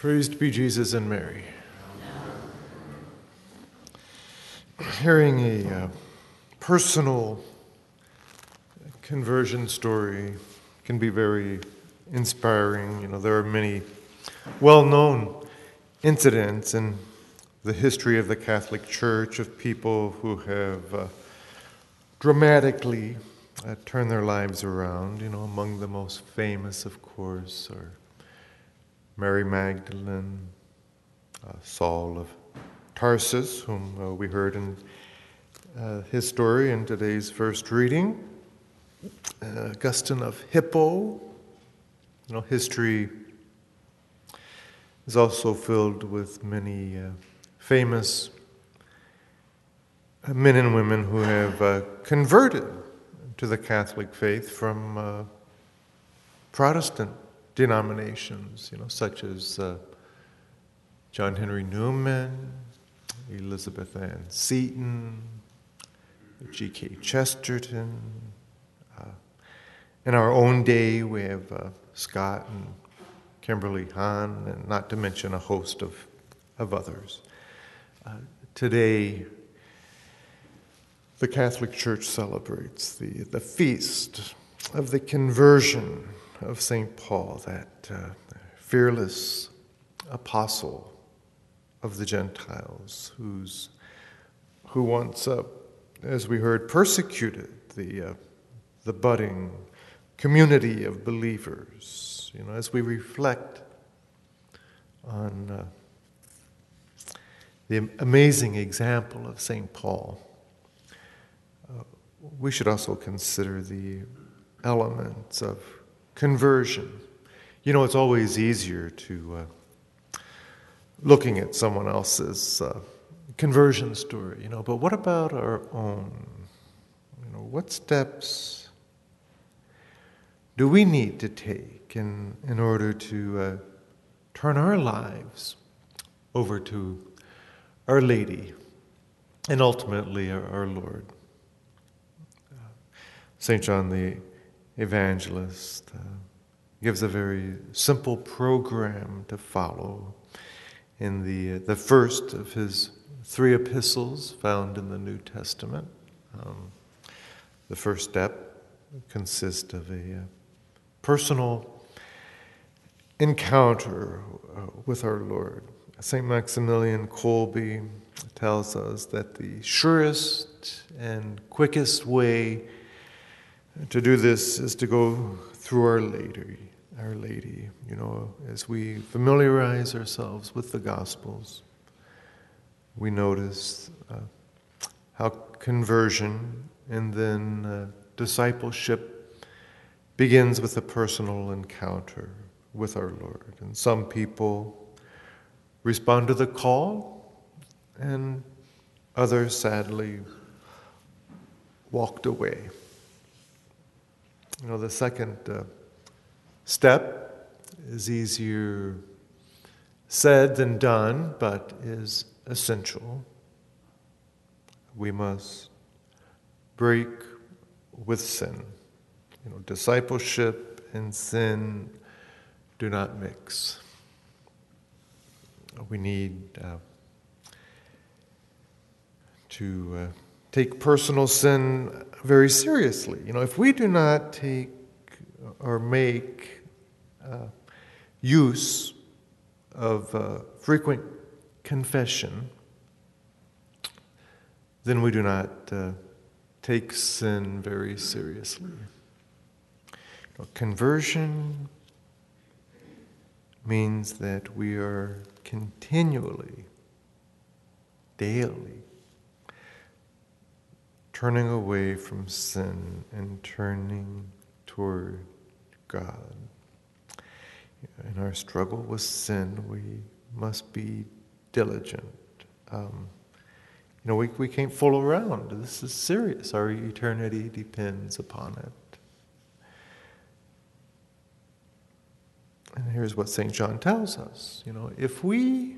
Praised be Jesus and Mary. Hearing a personal conversion story can be very inspiring. There are many well-known incidents in the history of the Catholic Church of people who have dramatically turned their lives around. Among the most famous, of course, are Mary Magdalene, Saul of Tarsus, whom we heard in his story in today's first reading, Augustine of Hippo. History is also filled with many famous men and women who have converted to the Catholic faith from Protestant denominations, such as John Henry Newman, Elizabeth Ann Seton, G.K. Chesterton. In our own day, we have Scott and Kimberly Hahn, and not to mention a host of others. Today, the Catholic Church celebrates the feast of the conversion of St. Paul, that fearless apostle of the Gentiles, who once, as we heard, persecuted the budding community of believers. As we reflect on the amazing example of St. Paul, we should also consider the elements of conversion. It's always easier to looking at someone else's conversion story, but what about our own? What steps do we need to take in order to turn our lives over to Our Lady and ultimately our Lord? St. John the Evangelist gives a very simple program to follow in the first of his 3 epistles found in the New Testament. The first step consists of a personal encounter with our Lord. St. Maximilian Kolbe tells us that the surest and quickest way to do this is to go through Our Lady. As we familiarize ourselves with the Gospels, we notice how conversion and then discipleship begins with a personal encounter with our Lord. And some people respond to the call, and others sadly walked away. The second step is easier said than done, but is essential. We must break with sin. Discipleship and sin do not mix. We need to take personal sin very seriously. If we do not take or make use of frequent confession, then we do not take sin very seriously. Conversion means that we are continually, daily, turning away from sin and turning toward God. In our struggle with sin, we must be diligent. We can't fool around. This is serious. Our eternity depends upon it. And here's what St. John tells us. If we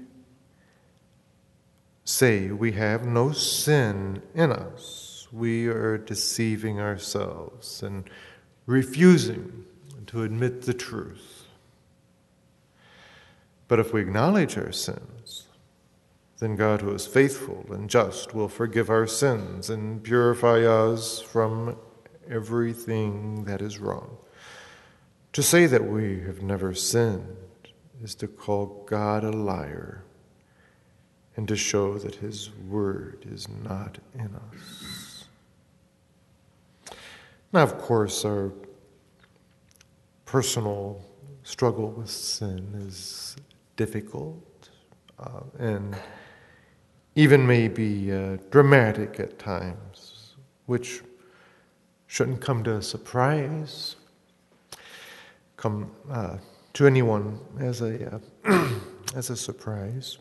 say we have no sin in us, we are deceiving ourselves and refusing to admit the truth. But if we acknowledge our sins, then God, who is faithful and just, will forgive our sins and purify us from everything that is wrong. To say that we have never sinned is to call God a liar and to show that his word is not in us. Now, of course, our personal struggle with sin is difficult and even may be dramatic at times, which shouldn't come to a surprise, come to anyone as a as a surprise.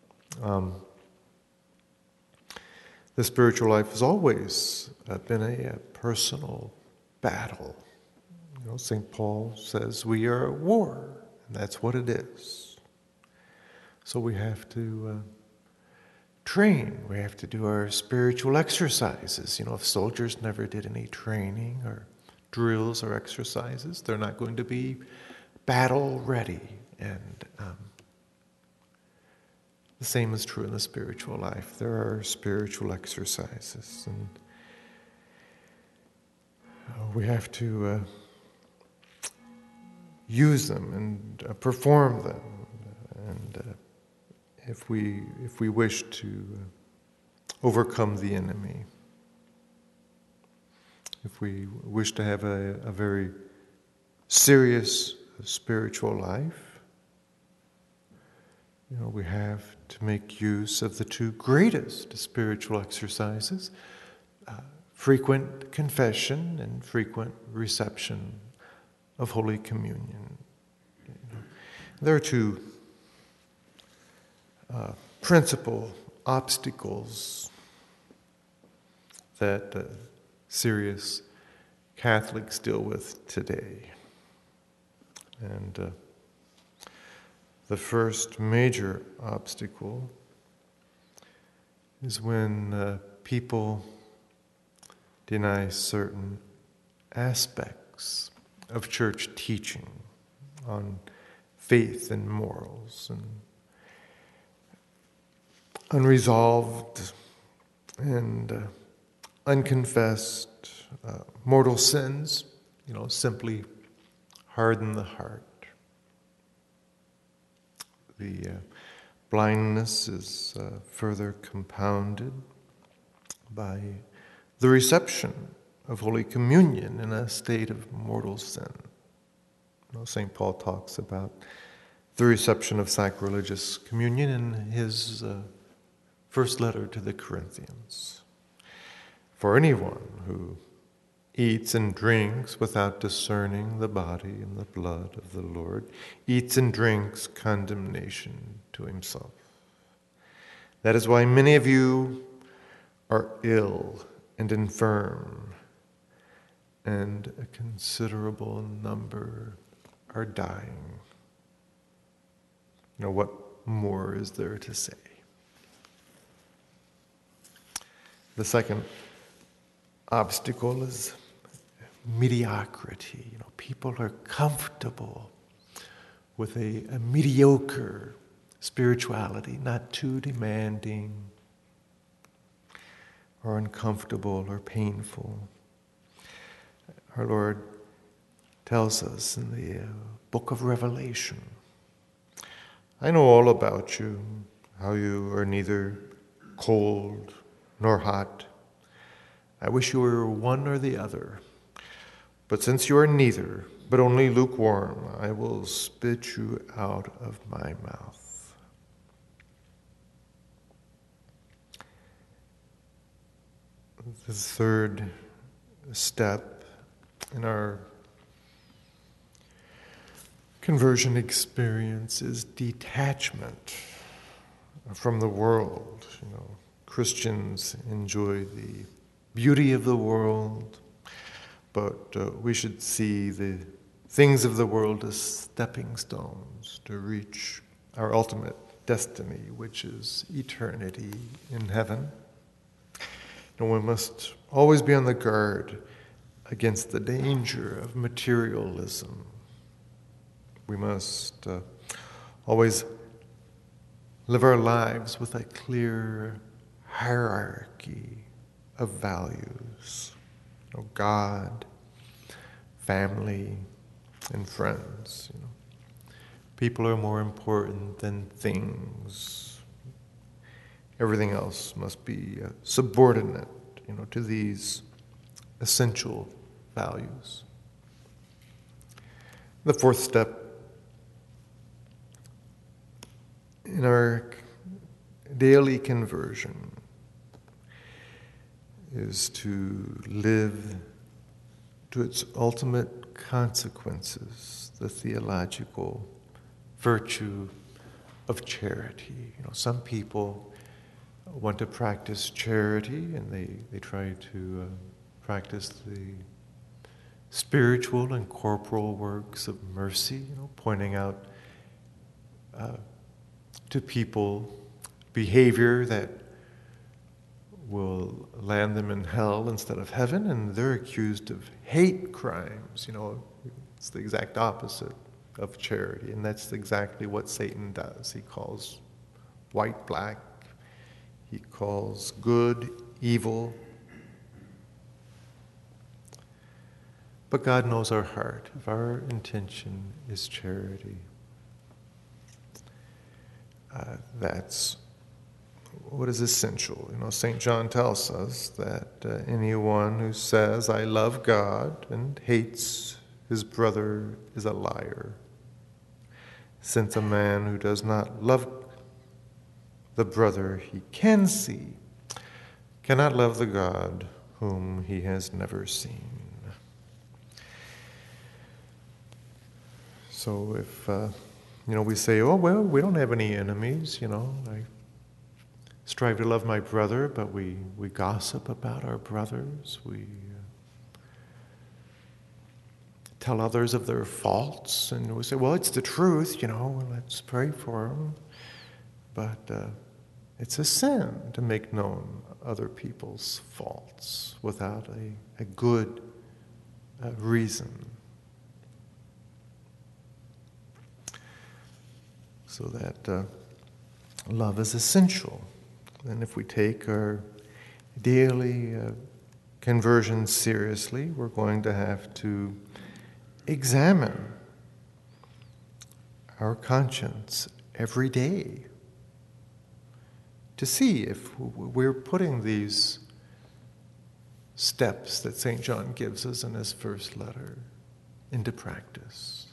The spiritual life has always been a personal battle. You know, St. Paul says we are at war, and that's what it is. So we have to train. We have to do our spiritual exercises. You know, if soldiers never did any training or drills or exercises, they're not going to be battle ready. And the same is true in the spiritual life. There are spiritual exercises, and we have to use them and perform them. And if we wish to overcome the enemy, if we wish to have a very serious spiritual life, you know, we have to make use of the two greatest spiritual exercises, frequent confession and frequent reception of Holy Communion. You know, there are two principal obstacles that serious Catholics deal with today. And the first major obstacle is when people deny certain aspects of church teaching on faith and morals, and unresolved and unconfessed mortal sins, you know, simply harden the heart. The blindness is further compounded by the reception of Holy Communion in a state of mortal sin. You know, St. Paul talks about the reception of sacrilegious communion in his first letter to the Corinthians. For anyone who eats and drinks without discerning the body and the blood of the Lord eats and drinks condemnation to himself. That is why many of you are ill and infirm, and a considerable number are dying. You know, what more is there to say? The second obstacle is mediocrity. You know, people are comfortable with a mediocre spirituality, not too demanding or uncomfortable or painful. Our Lord tells us in the book of Revelation, I know all about you, how you are neither cold nor hot. I wish you were one or the other. But since you are neither, but only lukewarm, I will spit you out of my mouth. The third step in our conversion experience is detachment from the world. You know, Christians enjoy the beauty of the world, but we should see the things of the world as stepping stones to reach our ultimate destiny, which is eternity in heaven. And we must always be on the guard against the danger of materialism. We must always live our lives with a clear hierarchy of values. God, family, and friends. People are more important than things. Everything else must be subordinate, to these essential values. The fourth step in our daily conversion is to live to its ultimate consequences, the theological virtue of charity. Some people want to practice charity, and they try to practice the spiritual and corporal works of mercy, pointing out to people behavior that will land them in hell instead of heaven, and they're accused of hate crimes. It's the exact opposite of charity, and that's exactly what Satan does. He calls white black, he calls good evil. But God knows our heart. If our intention is charity, that's what is essential. St. John tells us that anyone who says, "I love God," and hates his brother is a liar. Since a man who does not love the brother he can see cannot love the God whom he has never seen. So if, we say, "Oh, well, we don't have any enemies, I strive to love my brother," but we gossip about our brothers, we tell others of their faults, and we say, "Well, it's the truth, let's pray for them." But it's a sin to make known other people's faults without a good reason. So that love is essential. And if we take our daily conversion seriously, we're going to have to examine our conscience every day to see if we're putting these steps that St. John gives us in his first letter into practice.